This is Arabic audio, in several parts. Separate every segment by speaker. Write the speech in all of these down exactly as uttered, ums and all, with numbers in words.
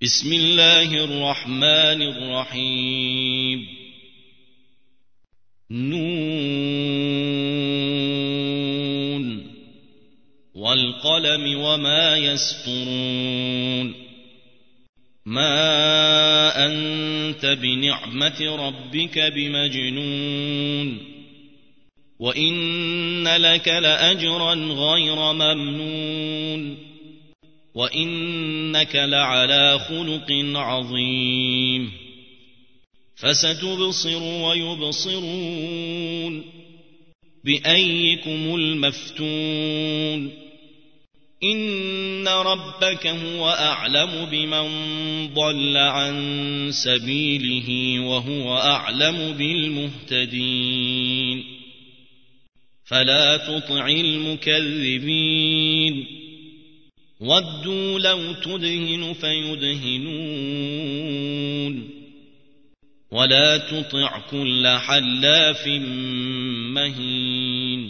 Speaker 1: بسم الله الرحمن الرحيم نون والقلم وما يسطرون ما أنت بنعمة ربك بمجنون وإن لك لأجرا غير ممنون وإنك لعلى خلق عظيم فستبصر ويبصرون بأيكم المفتون إن ربك هو أعلم بمن ضل عن سبيله وهو أعلم بالمهتدين فلا تطع المكذبين ودوا لو تدهن فيدهنون ولا تطع كل حلاف مهين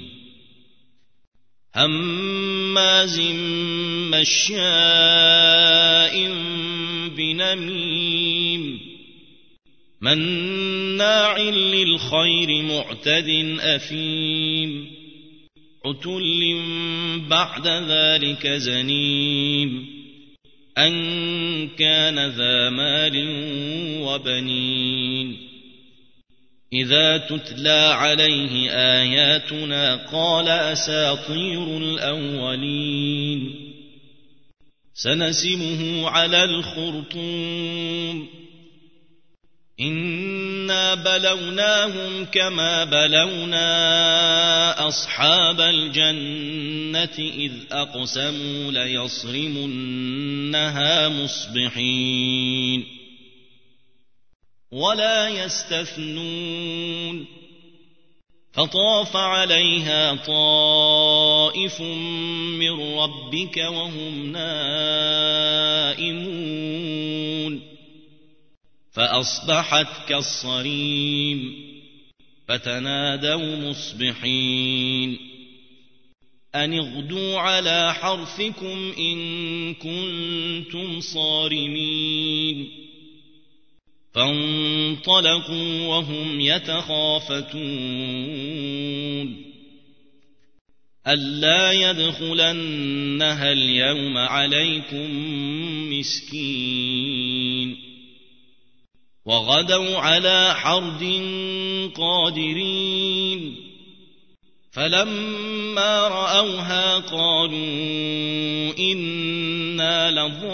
Speaker 1: هماز مشاء بنميم مناع للخير معتد أثيم عتل بعد ذلك زنيم أن كان ذا مال وبنين إذا تتلى عليه آياتنا قال أساطير الأولين سنسمه على الخرطوم إنا بلوناهم كما بلونا أصحاب الجنة إذ أقسموا ليصرمنها مصبحين ولا يستثنون فطاف عليها طائف من ربك وهم نائمون فأصبحت كالصريم فتنادوا مصبحين أن اغدوا على حرثكم إن كنتم صارمين فانطلقوا وهم يتخافتون ألا يدخلنها اليوم عليكم مسكين وغدوا على حرد قادرين فلما رأوها قالوا إنا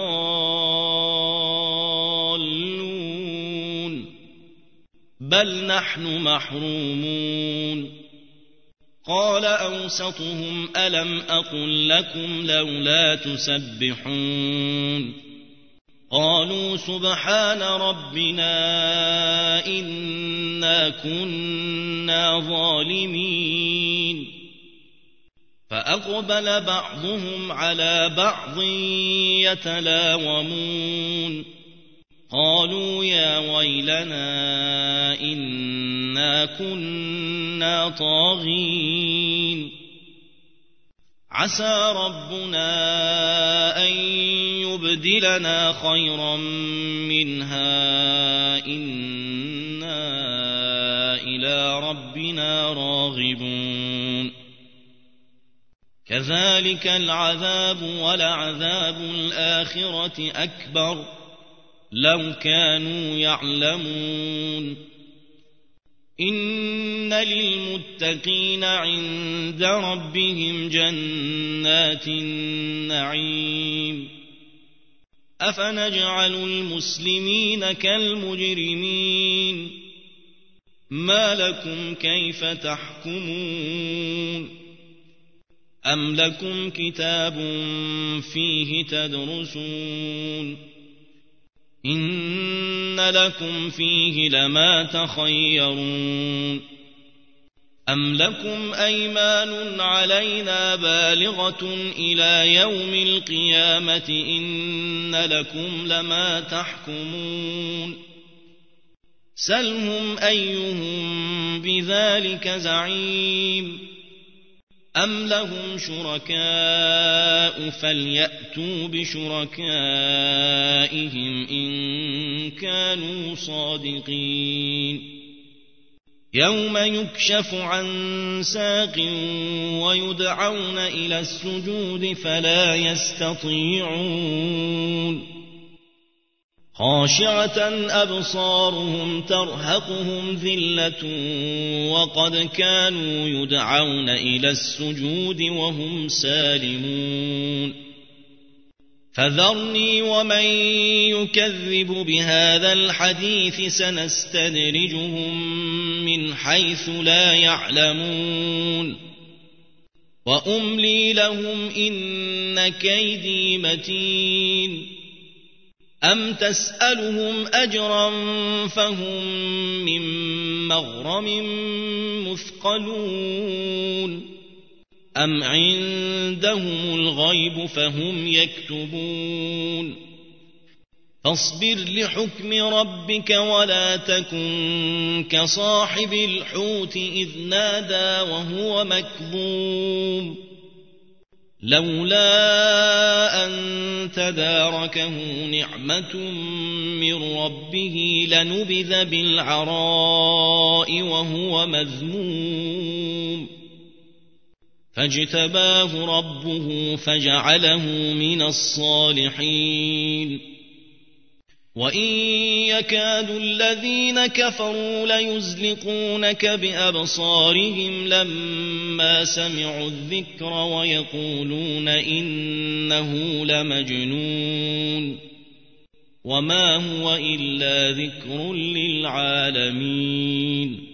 Speaker 1: لضالون بل نحن محرومون قال أوسطهم ألم أقل لكم لولا تسبحون قالوا سبحان ربنا إنا كنا ظالمين فأقبل بعضهم على بعض يتلاومون قالوا يا ويلنا إنا كنا طاغين عسى ربنا أن يبدلنا خيرا منها إنا إلى ربنا راغبون كذلك العذاب ولعذاب الآخرة أكبر لو كانوا يعلمون إن للمتقين عند ربهم جنات النعيم أفنجعل المسلمين كالمجرمين ما لكم كيف تحكمون أم لكم كتاب فيه تدرسون إن لكم فيه لما تخيرون أم لكم أيمان علينا بالغة إلى يوم القيامة إن لكم لما تحكمون سلهم أيهم بذلك زعيم أم لهم شركاء فليأتوا بشركائهم إن كانوا صادقين يوم يكشف عن ساق ويدعون إلى السجود فلا يستطيعون خاشعة أبصارهم ترهقهم ذلة وقد كانوا يدعون إلى السجود وهم سالمون فذرني ومن يكذب بهذا الحديث سنستدرجهم من حيث لا يعلمون وأملي لهم إن كيدي متين أم تسألهم أجرا فهم من مغرم مثقلون أم عندهم الغيب فهم يكتبون فاصبر لحكم ربك ولا تكن كصاحب الحوت إذ نادى وهو مكظوم لولا أن تداركه نعمة من ربه لنبذ بالعراء وهو مذموم فاجتباه ربه فجعله من الصالحين وإن يكاد الذين كفروا ليزلقونك بأبصارهم لما سمعوا الذكر ويقولون إنه لمجنون وما هو إلا ذكر للعالمين